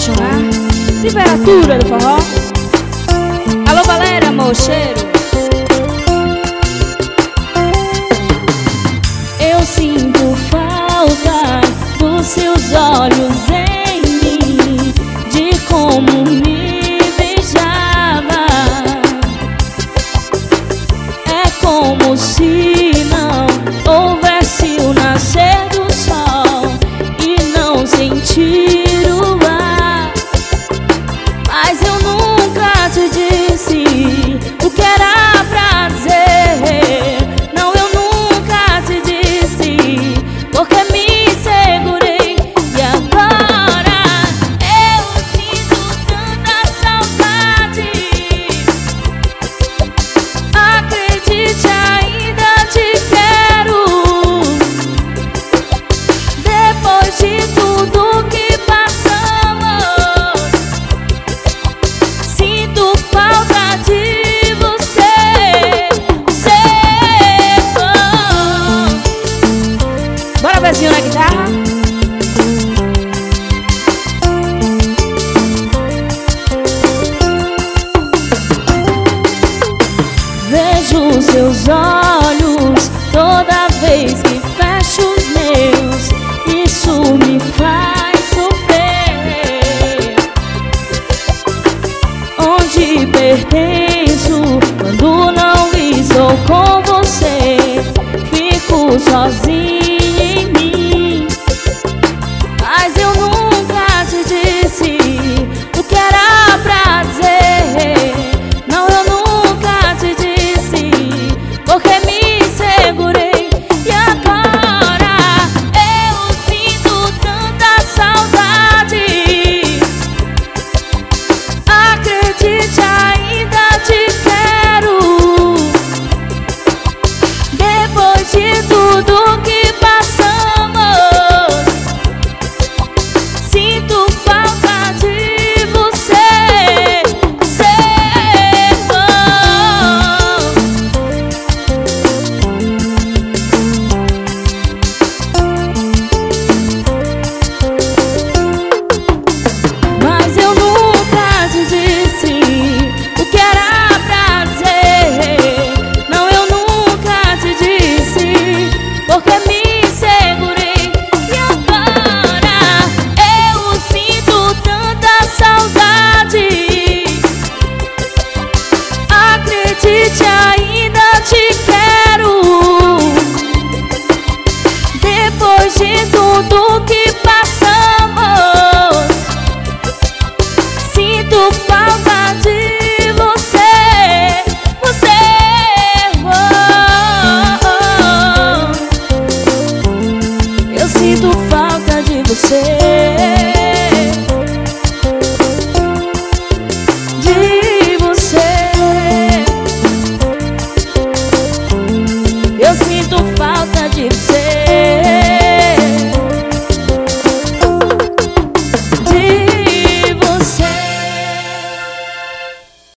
apaixonar. Temperatura do forró. Alô, Valéria Mocheiro. Eu sinto falta dos seus olhos em mim, de como me beijava. É como se não houvesse o nascer do sol e não sentir o ar. Mas eu nunca te disse o que era prazer. Não, eu nunca te disse, porque me segurei. E agora eu sinto tanta saudade. Acredite, ainda te quero. Depois de tudo que passamos, sinto falta de você. Bora, Bezinho, na guitarra. Vejo seus olhos toda vez que fecho os meus. Isso me faz sofrer. Onde pertenço quando não estou com você? Fico sozinha em mim. Mas eu nunca te disse o que era prazer. Não, eu nunca te disse, porque me segurei. E agora eu sinto tanta saudade. Acredite, ainda te quero. Depois de tudo que passamos, sinto falta de você. Mas eu nunca te disse o que era prazer. Não, eu nunca te disse, porque me segurei. E agora eu sinto tanta saudade. Acredite, ainda te quero. Depois de tudo que